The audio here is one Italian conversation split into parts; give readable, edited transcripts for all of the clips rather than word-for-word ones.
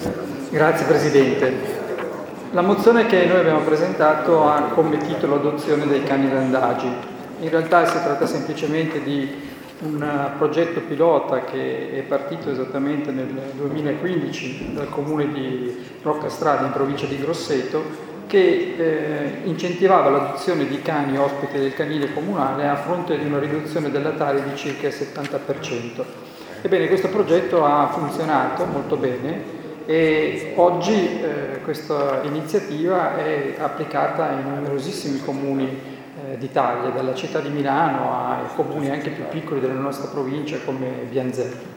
Grazie Presidente. La mozione che noi abbiamo presentato ha come titolo Adozione dei cani randagi. In realtà si tratta semplicemente di un progetto pilota che è partito esattamente nel 2015 dal comune di Roccastrada in provincia di Grosseto, che incentivava l'adozione di cani ospiti del canile comunale a fronte di una riduzione della tara di circa il 70%. Ebbene, questo progetto ha funzionato molto bene e oggi questa iniziativa è applicata in numerosissimi comuni d'Italia, dalla città di Milano ai comuni anche più piccoli della nostra provincia come Bianzelli.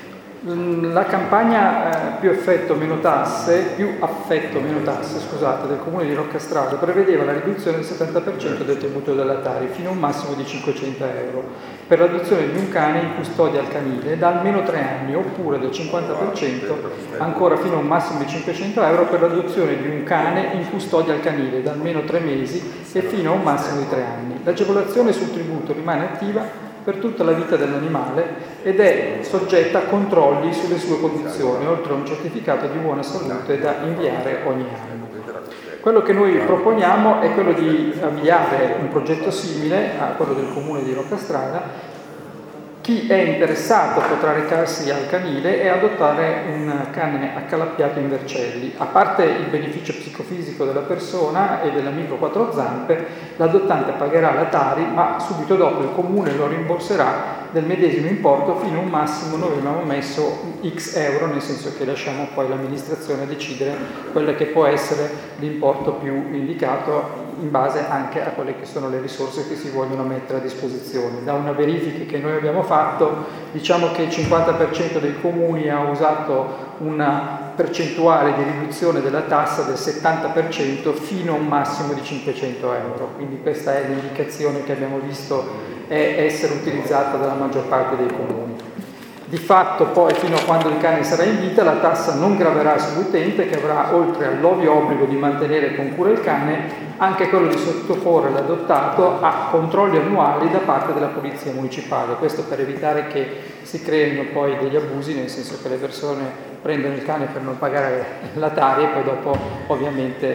La campagna più affetto meno tasse del comune di Roccastrada prevedeva la riduzione del 70% del tributo della Tari fino a un massimo di 500 euro per l'adozione di un cane in custodia al canile da almeno 3 anni, oppure del 50% ancora fino a un massimo di 500 euro per l'adozione di un cane in custodia al canile da almeno 3 mesi e fino a un massimo di 3 anni. L'agevolazione sul tributo rimane attiva per tutta la vita dell'animale ed è soggetta a controlli sulle sue condizioni, oltre a un certificato di buona salute da inviare ogni anno. Quello che noi proponiamo è quello di avviare un progetto simile a quello del comune di Roccastrada. Chi è interessato potrà recarsi al canile e adottare un cane accalappiato in Vercelli. A parte il beneficio psicofisico della persona e dell'amico quattro zampe, l'adottante pagherà la Tari, ma subito dopo il comune lo rimborserà del medesimo importo fino a un massimo, noi abbiamo messo X euro, nel senso che lasciamo poi l'amministrazione decidere quello che può essere l'importo più indicato in base anche a quelle che sono le risorse che si vogliono mettere a disposizione. Da una verifica che noi abbiamo fatto, diciamo che il 50% dei comuni ha usato una percentuale di riduzione della tassa del 70% fino a un massimo di 500 euro. Quindi questa è l'indicazione che abbiamo visto essere utilizzata dalla maggior parte dei comuni. Di fatto poi fino a quando il cane sarà in vita la tassa non graverà sull'utente, che avrà, oltre all'ovvio obbligo di mantenere con cura il cane, anche quello di sottoporre l'adottato a controlli annuali da parte della polizia municipale. Questo per evitare che si creino poi degli abusi, nel senso che le persone prendono il cane per non pagare la Tari e poi dopo ovviamente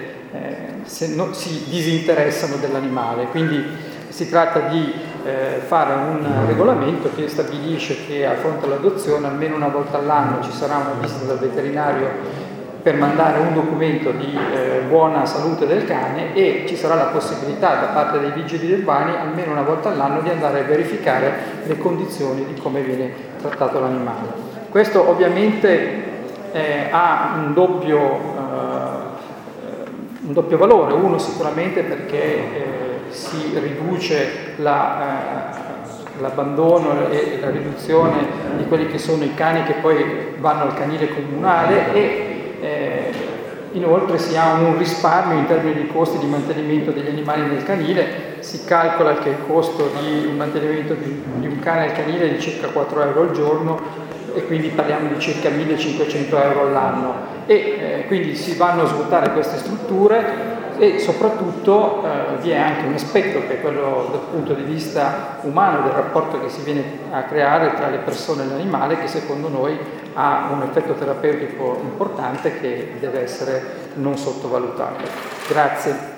si disinteressano dell'animale. Quindi si tratta di fare un regolamento che stabilisce che a fronte all'adozione almeno una volta all'anno ci sarà una visita dal veterinario per mandare un documento di buona salute del cane e ci sarà la possibilità da parte dei vigili urbani almeno una volta all'anno di andare a verificare le condizioni di come viene trattato l'animale. Questo ovviamente ha un doppio valore, uno sicuramente perché si riduce l'abbandono e la riduzione di quelli che sono i cani che poi vanno al canile comunale e inoltre si ha un risparmio in termini di costi di mantenimento degli animali nel canile. Si calcola che il costo di mantenimento di un cane al canile è di circa 4 euro al giorno e quindi parliamo di circa 1.500 euro all'anno e quindi si vanno a svuotare queste strutture e soprattutto vi è anche un aspetto che è quello dal punto di vista umano, del rapporto che si viene a creare tra le persone e l'animale, che secondo noi ha un effetto terapeutico importante che deve essere non sottovalutato. Grazie.